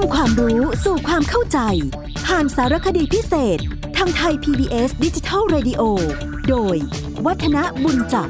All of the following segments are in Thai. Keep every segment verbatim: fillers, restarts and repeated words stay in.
ำความรู้สู่ความเข้าใจผ่านสารคดีพิเศษทางไทย พี บี เอส Digital Radio โดยวัฒนบุญจับ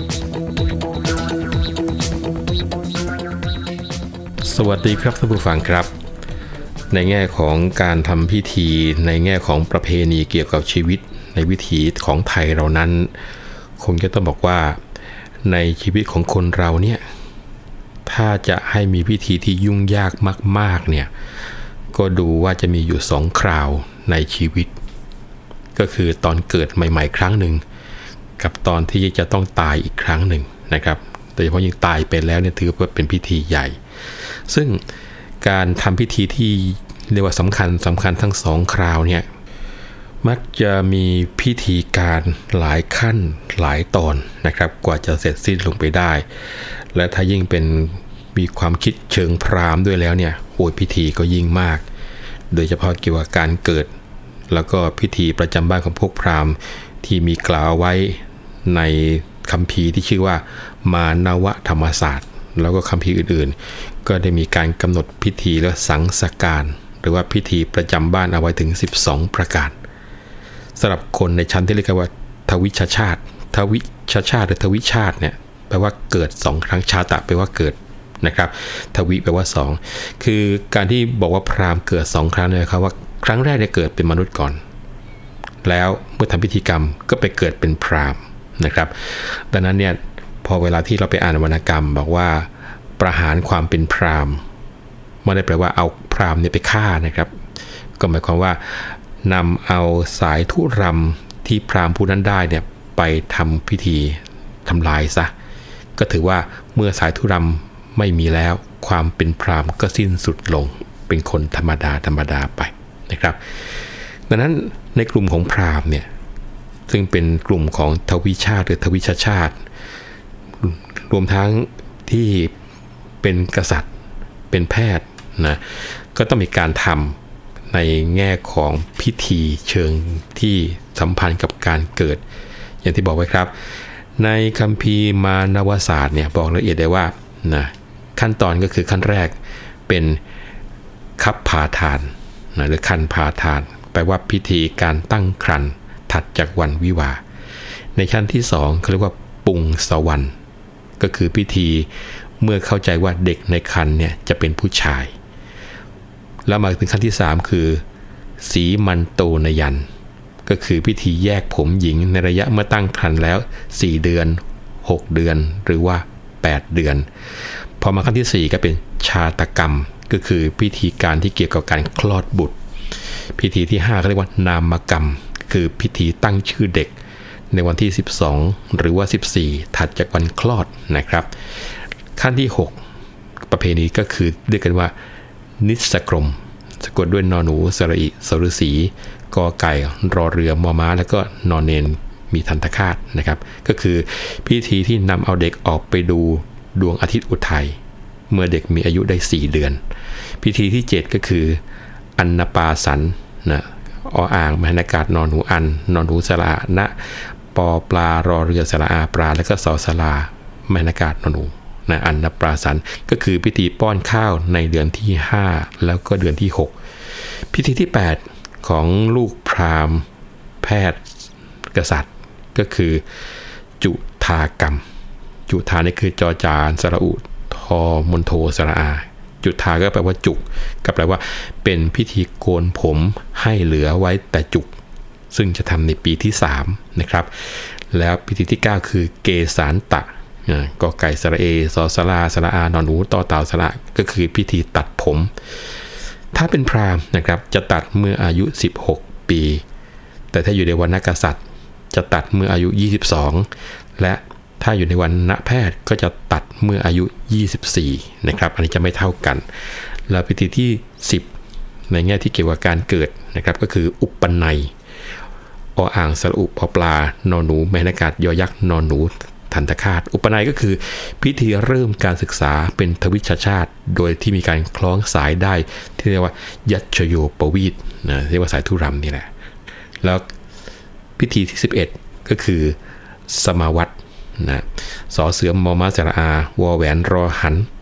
สวัสดีครับท่านผู้ฟังครับในแง่ของการทำพิธีในแง่ของประเพณีเกี่ยวกับชีวิตในวิถีของไทยเรานั้นคงจะต้องบอกว่าในชีวิตของคนเราเนี่ยถ้าจะให้มีพิธีที่ยุ่งยากมากๆเนี่ยก็ดูว่าจะมีอยู่สองคราวในชีวิตก็คือตอนเกิดใหม่ๆครั้งหนึ่งกับตอนที่จะต้องตายอีกครั้งหนึ่งนะครับโดยเฉพาะยิ่งตายไปแล้วเนี่ยถือว่าเป็นพิธีใหญ่ซึ่งการทำพิธีที่เรียกว่าสำคัญสำคัญทั้งสองคราวเนี่ยมักจะมีพิธีการหลายขั้นหลายตอนนะครับกว่าจะเสร็จสิ้นลงไปได้และถ้ายิ่งเป็นมีความคิดเชิงพราหมณ์ด้วยแล้วเนี่ยโอ้ยพิธีก็ยิ่งมากโดยเฉพาะเกี่ยวกับการเกิดแล้วก็พิธีประจำบ้านของพวกพราหมณ์ที่มีกล่าวไว้ในคัมภีร์ที่ชื่อว่ามานวธรรมศาสตร์แล้วก็คัมภีร์อื่นๆก็ได้มีการกำหนดพิธีและสังสการหรือว่าพิธีประจำบ้านเอาไว้ถึงสิบสองประการสำหรับคนในชั้นที่เรียกว่าทวิชชาติทวิชชาติหรือทวิชาติเนี่ยแปลว่าเกิดสองครั้งชาตะแปลว่าเกิดนะครับทวิแปลว่าสองคือการที่บอกว่าพราหมณ์เกิดสองครั้งเนี่ยครับว่าครั้งแรกเนี่ยเกิดเป็นมนุษย์ก่อนแล้วเมื่อทำพิธีกรรมก็ไปเกิดเป็นพราหมณ์นะครับดังนั้นเนี่ยพอเวลาที่เราไปอ่านวรรณกรรมบอกว่าประหารความเป็นพราหมณ์ไม่ได้แปลว่าเอาพราหมณ์เนี่ยไปฆ่านะครับก็หมายความว่านำเอาสายธุรำที่พราหมณ์ผู้นั้นได้เนี่ยไปทำพิธีทำลายซะก็ถือว่าเมื่อสายธุรำไม่มีแล้วความเป็นพราหมณ์ก็สิ้นสุดลงเป็นคนธรรมดาธรรมดาไปนะครับดังนั้นในกลุ่มของพราหมณ์เนี่ยซึ่งเป็นกลุ่มของทวิชาติหรือทวิชชาติรวมทั้งที่เป็นกษัตริย์เป็นแพทย์นะก็ต้องมีการทำในแง่ของพิธีเชิงที่สัมพันธ์กับการเกิดอย่างที่บอกไว้ครับในคัมภีร์มานวศาสตร์เนี่ยบอกละเอียดได้ว่านะขั้นตอนก็คือขั้นแรกเป็นคัพพาทานนะหรือคันพาทานแปลว่าพิธีการตั้งครรภ์ถัดจากวันวิวาห์ในชั้นที่สองเขาเรียกว่าปุงสวรรค์ก็คือพิธีเมื่อเข้าใจว่าเด็กในครรภ์เนี่ยจะเป็นผู้ชายแล้วมาถึงขั้นที่สามคือสีมันโตนยันก็คือพิธีแยกผมหญิงในระยะเมื่อตั้งครรภ์แล้วสี่เดือนหกเดือนหรือว่าแปดเดือนพอมาขั้นที่สี่ก็เป็นชาตกรรมก็คือพิธีการที่เกี่ยวกับการคลอดบุตรพิธีที่ห้าเขาเรียกว่านามกรรมคือพิธีตั้งชื่อเด็กในวันที่สิบสองหรือว่าสิบสี่ถัดจากวันคลอดนะครับขั้นที่หกประเพณีก็คือเรียกกันว่านิสกรมสะกดด้วยนอหนูสระอิสฤษีกอไก่รอเรือมอม้าแล้วก็นอนเนนมีทันตคาตนะครับก็คือพิธีที่นำเอาเด็กออกไปดูดวงอาทิตย์อุทัยเมื่อเด็กมีอายุได้สี่เดือนพิธีที่เจ็ดก็คืออันนปาสันนะออ่างมหานากาศนอนหนูอันนอนหนูสระอะนะปอปลารอเรือสระอาปลาแล้วก็สอสลามหานากาศนอนหนูนะอันนปาสันก็คือพิธีป้อนข้าวในเดือนที่ห้าแล้วก็เดือนที่หกพิธีที่แปดของลูกพราหมณ์แพทย์กษัตริย์ก็คือจุฑากรรมจุฑานี่คือจอจานสระอุทอมนโทสระอาจุฑาก็แปลว่าจุกก็แปลว่าเป็นพิธีโกนผมให้เหลือไว้แต่จุกซึ่งจะทำในปีที่สามนะครับแล้วพิธีที่เก้าคือเกสานตะกอไก่สระเอสอสลาสระอานอนหนูต่อเต่าสระก็คือพิธีตัดผมถ้าเป็นพราหมณ์นะครับจะตัดเมื่ออายุสิบหกปีแต่ถ้าอยู่ในวรรณกษัตริย์จะตัดเมื่ออายุยี่สิบสองและถ้าอยู่ในวรรณแพทย์ก็จะตัดเมื่ออายุยี่สิบสี่นะครับอันนี้จะไม่เท่ากันแล้วพิธีที่สิบในแง่ที่เกี่ยวกับการเกิดนะครับก็คืออุปนัยออ่างสระอุพอปลานอนหนูแมนากาศยอยักษ์นอนหนูทันตคาตอุปนัยก็คือพิธีเริ่มการศึกษาเป็นทวิชชาติโดยที่มีการคล้องสายได้ที่เรียกว่ายัชโยปวีตนะเรียกว่าสายธุรำนี่แหละแล้วพิธีที่สิบเอ็ดก็คือสมาวัตนะสอเสือมอม้าสระอาวอแหวนรอหัน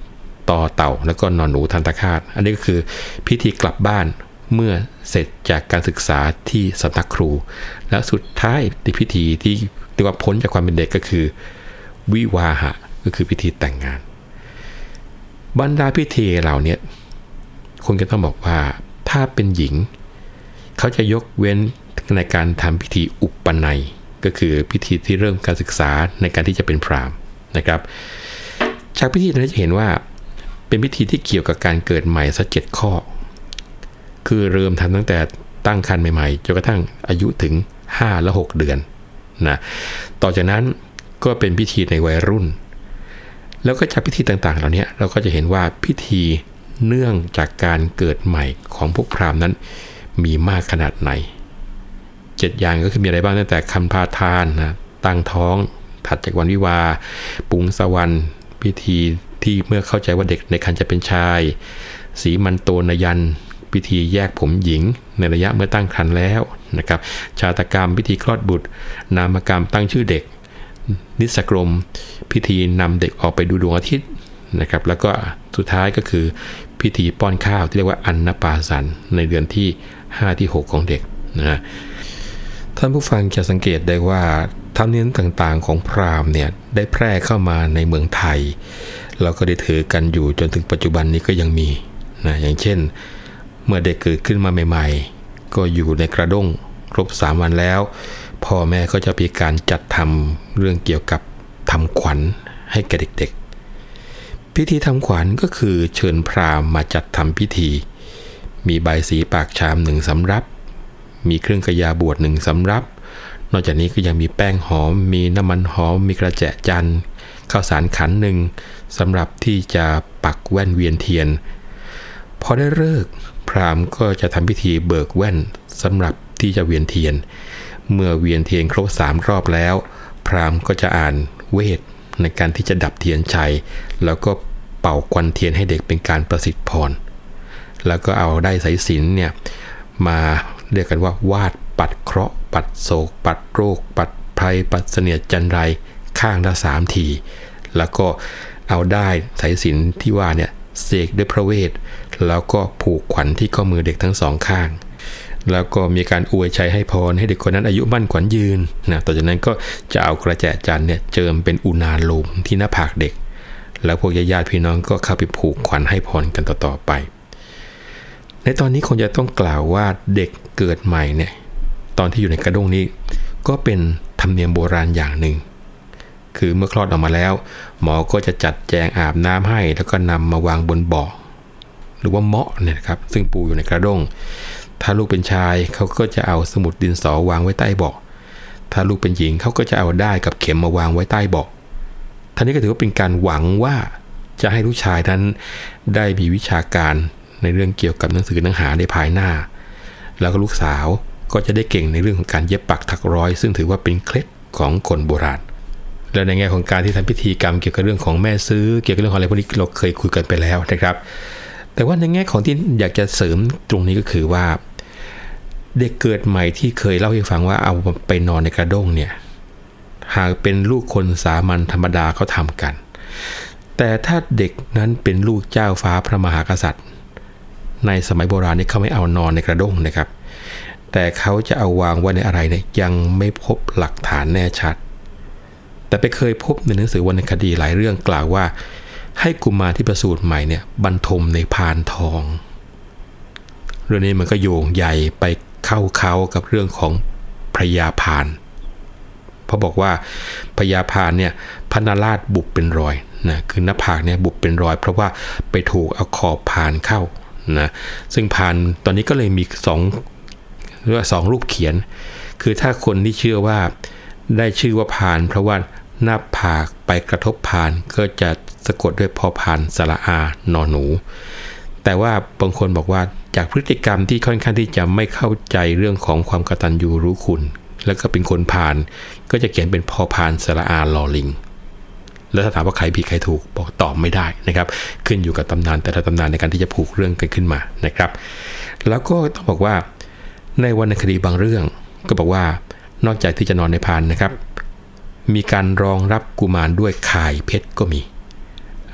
ต่อเต่าแล้วก็นอนหนูทันตคาตอันนี้ก็คือพิธีกลับบ้านเมื่อเสร็จจากการศึกษาที่สำนักครูและสุดท้ายในพิธีที่เรียกว่าพ้นจากความเป็นเด็กก็คือวิวาหะก็คือพิธีแต่งงานบรรดาพิธีเหล่านี้คนก็ต้องบอกว่าถ้าเป็นหญิงเขาจะยกเว้นในการทำพิธีอุปนัยก็คือพิธีที่เริ่มการศึกษาในการที่จะเป็นพราหมณ์นะครับจากพิธีนั้นจะเห็นว่าเป็นพิธีที่เกี่ยวกับการเกิดใหม่สักเจ็ดข้อคือเริ่มทำตั้งแต่ตั้งครรภ์ใหม่ๆจนกระทั่งอายุถึงห้าและหกเดือนนะต่อจากนั้นก็เป็นพิธีในวัยรุ่นแล้วก็จากพิธีต่างๆเหล่านี้เราก็จะเห็นว่าพิธีเนื่องจากการเกิดใหม่ของพวกพราหมณ์นั้นมีมากขนาดไหนเจ็ดอย่างก็คือมีอะไรบ้างตั้งแต่คันพาทานนะตั้งท้องถัดจากวันวิวาปุงสวรรค์พิธีที่เมื่อเข้าใจว่าเด็กในครรภ์จะเป็นชายสีมันโตนยันพิธีแยกผมหญิงในระยะเมื่อตั้งครรภ์แล้วนะครับชาตกรรมพิธีคลอดบุตรนามกรรมตั้งชื่อเด็กนิสกรมพิธีนำเด็กออกไปดูดวงอาทิตย์นะครับแล้วก็สุดท้ายก็คือพิธีป้อนข้าวที่เรียกว่าอันนปาสันในเดือนที่ห้าที่หกของเด็กนะท่านผู้ฟังจะสังเกตได้ว่าธรรมเนียมต่างๆของพราหมณ์เนี่ยได้แพร่เข้ามาในเมืองไทยเราก็ได้ถือกันอยู่จนถึงปัจจุบันนี้ก็ยังมีนะอย่างเช่นเมื่อเด็กเกิดขึ้นมาใหม่ๆก็อยู่ในกระด้งครบสามวันแล้วพ่อแม่ก็จะมีการจัดทำเรื่องเกี่ยวกับทำขวัญให้แก่เด็กๆพิธีทำขวัญก็คือเชิญพราหมณ์มาจัดทำพิธีมีใบสีปากชามหนึ่งสำรับมีเครื่องกยาบวชหนึ่งสำรับนอกจากนี้ก็ยังมีแป้งหอมมีน้ำมันหอมมีกระแจจันทร์ข้าวสารขันหนึ่งสำหรับที่จะปักแว่นเวียนเทียนพอได้ฤกษ์พราหมณ์ก็จะทำพิธีเบิกแว่นสำหรับที่จะเวียนเทียนเมื่อเวียนเทียนครบสามรอบแล้วพราหมณ์ก็จะอ่านเวทในการที่จะดับเทียนชัยแล้วก็เป่าควันเทียนให้เด็กเป็นการประสิทธิ์พรแล้วก็เอาได้สายสิญจน์เนี่ยมาเรียกกันว่าวาดปัดเคราะห์ปัดโศกปัดโรคปัดภัยปัดเสนียดจันไรข้างละสามทีแล้วก็เอาได้สายสิญจน์ที่ว่าเนี่ยเสกด้วยพระเวทแล้วก็ผูกขวัญที่ข้อมือเด็กทั้งสองข้างแล้วก็มีการอวยชัยให้พรให้เด็กคนนั้นอายุมั่นขวัญยืนนะต่อจากนั้นก็จะเอากระแจจันทร์เนี่ยเจิมเป็นอุณาโลมที่หน้าผากเด็กแล้วพวกญาติพี่น้องก็เข้าไปผูกขวัญให้พรกันต่อๆไปในตอนนี้คงจะต้องกล่าวว่าเด็กเกิดใหม่เนี่ยตอนที่อยู่ในกระด้งนี้ก็เป็นธรรมเนียมโบราณอย่างหนึ่งคือเมื่อคลอดออกมาแล้วหมอก็จะจัดแจงอาบน้ำให้แล้วก็นำมาวางบนเบาะหรือว่าเมาะเนี่ยครับซึ่งปูอยู่ในกระด้งถ้าลูกเป็นชายเขาก็จะเอาสมุดดินสอวางไว้ใต้เบาะถ้าลูกเป็นหญิงเขาก็จะเอาด้ายกับเข็มมาวางไว้ใต้เบาะท่านี้ก็ถือว่าเป็นการหวังว่าจะให้ลูกชายนั้นได้มีวิชาการในเรื่องเกี่ยวกับหนังสือหนังหาในภายหน้าแล้วก็ลูกสาวก็จะได้เก่งในเรื่องของการเย็บปักถักร้อยซึ่งถือว่าเป็นเคล็ดของคนโบราณและในแง่ของการที่ทำพิธีกรรมเกี่ยวกับเรื่องของแม่ซื้อเกี่ยวกับเรื่องของอะไรพวกนี้เราเคยคุยกันไปแล้วนะครับแต่ว่าในแง่ของที่อยากจะเสริมตรงนี้ก็คือว่าเด็กเกิดใหม่ที่เคยเล่าให้ฟังว่าเอาไปนอนในกระด้งเนี่ยหากเป็นลูกคนสามัญธรรมดาเขาทำกันแต่ถ้าเด็กนั้นเป็นลูกเจ้าฟ้าพระมหากษัตริย์ในสมัยโบราณนี่เขาไม่เอานอนในกระด้งนะครับแต่เขาจะเอาวางไว้ในอะไรเนี่ยยังไม่พบหลักฐานแน่ชัดแต่ไปเคยพบในหนังสือวรรณคดีหลายเรื่องกล่าวว่าให้กุมารที่ประสูติใหม่เนี่ยบรรทมในพานทองเรื่องนี้มันก็โยงใหญ่ไปเข้าเขากับเรื่องของพระยาพานเพราะบอกว่าพระยาพานเนี่ยพระนราชบุบเป็นรอยนะคือหน้าผากเนี่ยบุบเป็นรอยเพราะว่าไปถูกเอาขอบพานเข้านะซึ่งพานตอนนี้ก็เลยมีสองหรือว่าสองรูปเขียนคือถ้าคนที่เชื่อว่าได้ชื่อว่าพานเพราะว่าหน้าผากไปกระทบพานก็จะสะกดด้วยพอพานสระอานอหนูแต่ว่าบางคนบอกว่าจากพฤติกรรมที่ค่อนข้างที่จะไม่เข้าใจเรื่องของความกตัญญูรู้คุณแล้วก็เป็นคนพานก็จะเขียนเป็นพอพานสระอาลอลิงแล้วถ้าถามว่าใครผิดใครถูกบอกตอบไม่ได้นะครับขึ้นอยู่กับตำนานแต่ละตำนานในการที่จะผูกเรื่องกันขึ้นมานะครับแล้วก็ต้องบอกว่าในวรรณคดีบางเรื่องก็บอกว่านอกจากที่จะนอนในพานนะครับมีการรองรับกุมารด้วยข่ายเพชรก็มี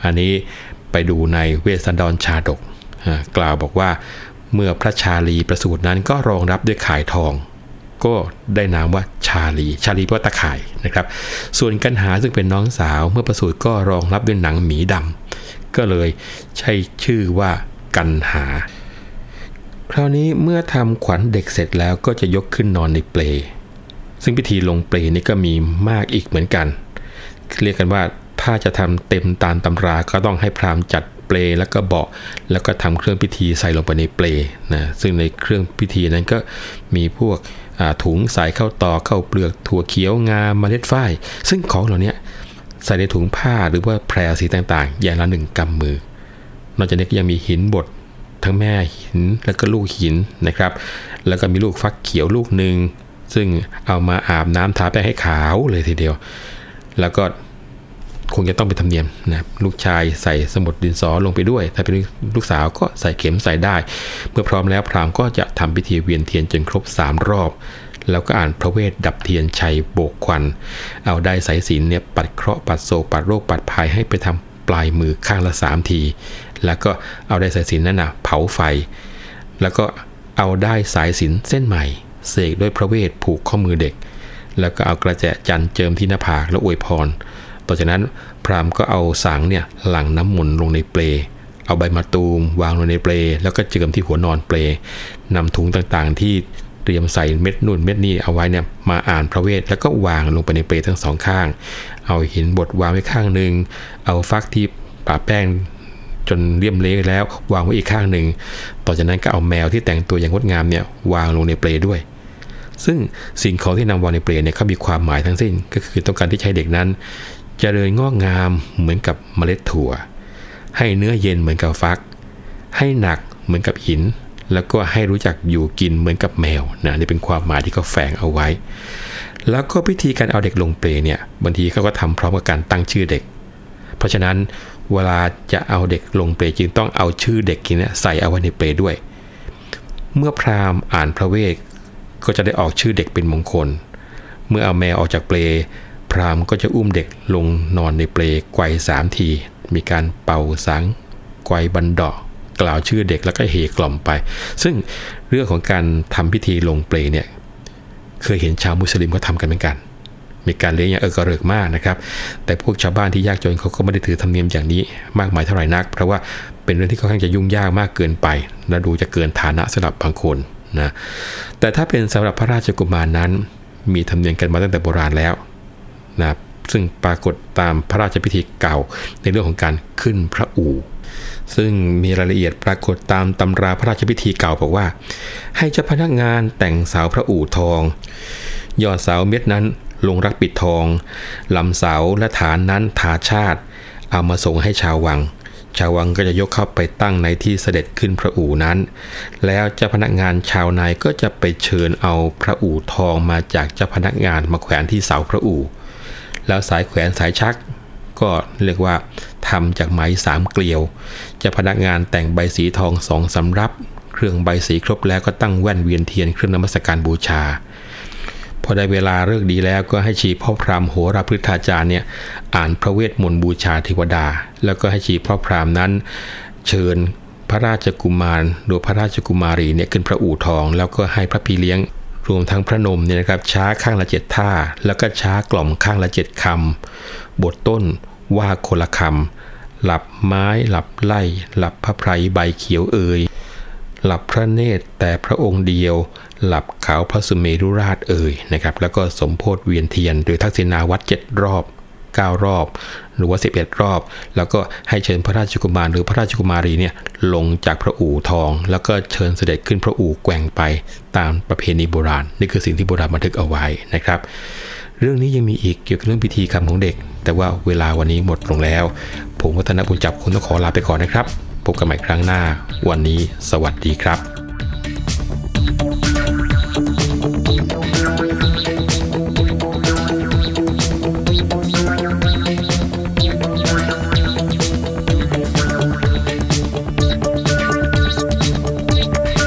อันนี้ไปดูในเวสสันดรชาดกกล่าวบอกว่าเมื่อพระชาลีประสูตินั้นก็รองรับด้วยข่ายทองก็ได้นามว่าชาลีชาลีแปลว่าตะข่ายนะครับส่วนกันหาซึ่งเป็นน้องสาวเมื่อประสูติก็รองรับด้วยหนังหมีดำก็เลยใช้ชื่อว่ากันหาคราวนี้เมื่อทำขวัญเด็กเสร็จแล้วก็จะยกขึ้นนอนในเปลซึ่งพิธีลงเปลนี่ก็มีมากอีกเหมือนกันเรียกกันว่าถ้าจะทำเต็มตามตำราก็ต้องให้พราหมณ์จัดเปลแล้วก็เบาะแล้วก็ทำเครื่องพิธีใส่ลงไปในเปลนะซึ่งในเครื่องพิธีนั้นก็มีพวกถุงใส่ข้าวตอกข้าวเปลือกถั่วเขียวงาเมล็ดฝ้ายซึ่งของเหล่านี้ใส่ในถุงผ้าหรือว่าแพรสีต่างๆอย่างละหนึ่งกำมือนอกจากนี้ก็ยังมีหินบดทั้งแม่หินแล้วก็ลูกหินนะครับแล้วก็มีลูกฟักเขียวลูกหนึ่งซึ่งเอามาอาบน้ำทาแป้งให้ขาวเลยทีเดียวแล้วก็คงจะต้องเป็นธรรมเนียมนะลูกชายใส่สมุดดินสอลงไปด้วยถ้าเป็นลูกสาวก็ใส่เข็มใส่ได้เมื่อพร้อมแล้วพราหมณ์ก็จะทำพิธีเวียนเทียนจนครบสามรอบแล้วก็อ่านพระเวทดับเทียนชัยโบกควันเอาได้สายศีลเนี่ยปัดเคราะห์ปัดโศกปัดโรคปัดภัยให้ไปทำปลายมือข้างละสามทีแล้วก็เอาได้สายศีลนั่นนะเผาไฟแล้วก็เอาได้สายศีลเส้นใหม่เสกด้วยพระเวทผูกข้อมือเด็กแล้วก็เอากระแจจันทร์เจิมที่หน้าผากแล้วอวยพรต่อจากนั้นพราหมณ์ก็เอาสังเนี่ยหลั่งน้ำมนต์ลงในเปลเอาใบมะตูมวางลงในเปลแล้วก็เจิมที่หัวนอนเปลนำถุงต่างๆที่เตรียมใส่เม็ดนู่นเม็ดนี่เอาไว้เนี่ยมาอ่านพระเวทแล้วก็วางลงไปในเปลทั้งสองข้างเอาหินบดวางไว้ข้างหนึ่งเอาฟักที่ปะแป้งจนเลี่ยมเละแล้ววางไว้อีกข้างหนึ่งต่อจากนั้นก็เอาแมวที่แต่งตัวอย่างงดงามเนี่ยวางลงในเปลด้วยซึ่งสิ่งของที่นำวางในเปลเนี่ยเขามีความหมายทั้งสิ้นก็คือต้องการที่ใช้เด็กนั้นเจริญงอกงามเหมือนกับเมล็ดถั่วให้เนื้อเย็นเหมือนกับฟักให้หนักเหมือนกับหินแล้วก็ให้รู้จักอยู่กินเหมือนกับแมวนะนี่เป็นความหมายที่เขาแฝงเอาไว้แล้วก็พิธีการเอาเด็กลงเปลเนี่ยบางทีเขาก็ทำพร้อมกับการตั้งชื่อเด็กเพราะฉะนั้นเวลาจะเอาเด็กลงเปลจึงต้องเอาชื่อเด็กนี้ใส่เอาไว้ในเปลด้วยเมื่อพราหมณ์อ่านพระเวทก็จะได้ออกชื่อเด็กเป็นมงคลเมื่อเอาแมวออกจากเปลพราหมณ์ก็จะอุ้มเด็กลงนอนในเปลไกวสามทีมีการเป่าสังไกวบันดอกกล่าวชื่อเด็กแล้วก็เฮกล่อมไปซึ่งเรื่องของการทำพิธีลงเปลเนี่ยเคยเห็นชาวมุสลิมก็ทำกันเหมือนกันมีการเลี้ยงอย่างเออกระเริกมากนะครับแต่พวกชาวบ้านที่ยากจนเขาก็ไม่ได้ถือธรรมเนียมอย่างนี้มากมายเท่าไหร่นักเพราะว่าเป็นเรื่องที่ค่อนข้างจะยุ่งยากมากเกินไปและดูจะเกินฐานะสำหรับบางคนนะแต่ถ้าเป็นสำหรับพระราชกุมารนั้นมีธรรมเนียมกันมาตั้งแต่โบราณแล้วนะซึ่งปรากฏตามพระราชพิธีเก่าในเรื่องของการขึ้นพระอู่ซึ่งมีรายละเอียดปรากฏตามตำราพระราชพิธีเก่าบอกว่าให้เจ้าพนักงานแต่งเสาพระอู่ทองยอดเสาเม็ดนั้นลงรักปิดทองลำเสาและฐานนั้นทาชาติเอามาส่งให้ชาววังชาววังก็จะยกเข้าไปตั้งในที่เสด็จขึ้นพระอู่นั้นแล้วเจ้าพนักงานชาวนายก็จะไปเชิญเอาพระอู่ทองมาจากเจ้าพนักงานมาแขวนที่เสาพระอู่แล้วสายแขวนสายชักก็เรียกว่าทำจากไหมสามเกลียวเจ้าพนักงานแต่งใบสีทองสองสำรับเครื่องใบสีครบแล้วก็ตั้งแว่นเวียนเทียนเครื่องนมัสการบูชาพอได้เวลาเลิกดีแล้วก็ให้ชีพ่อพราหมณ์โหราพฤทธาจารย์เนี่ยอ่านพระเวทมนต์บูชาเทวดาแล้วก็ให้ชีพ่อพราหมณ์นั้นเชิญพระราชกุมารหรือพระราชกุมารีเนี่ยขึ้นพระอู่ทองแล้วก็ให้พระพี่เลี้ยงรวมทั้งพระนมเนี่ยนะครับช้าข้างละเจ็ดท่าแล้วก็ช้ากล่อมข้างละเจ็ดคำบทต้นว่าคนละคำหลับไม้หลับไล่หลับพระไพรใบเขียวเอ่ยหลับพระเนตรแต่พระองค์เดียวหลับขาวพระสุเมรุราชเอ่ยนะครับแล้วก็สมโพธิเวียนเทียนโดยทักษิณาวัดเจ็ดรอบเก้ารอบหรือว่าสิบเอ็ดรอบแล้วก็ให้เชิญพระราชกุมารหรือพระราชกุมารีเนี่ยลงจากพระอู่ทองแล้วก็เชิญเสด็จขึ้นพระอู่แกว่งไปตามประเพณีโบราณนี่คือสิ่งที่โบราณบันทึกเอาไว้นะครับเรื่องนี้ยังมีอีกเกี่ยวกับเรื่องพิธีกรรมของเด็กแต่ว่าเวลาวันนี้หมดลงแล้วผมวัฒนบุญจับคุณต้องขอลาไปก่อนนะครับพบกันใหม่ครั้งหน้าวันนี้สวัสดีครับ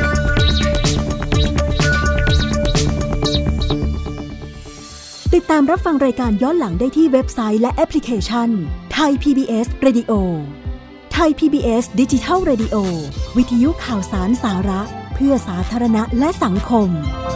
ติดตามรับรับฟังรายการย้อนหลังได้ที่เว็บไซต์และแอปพลิเคชัน Thai พี บี เอส Radio Thai พี บี เอส Digital Radio วิทยุข่าวสารสาระเพื่อสาธารณะและสังคม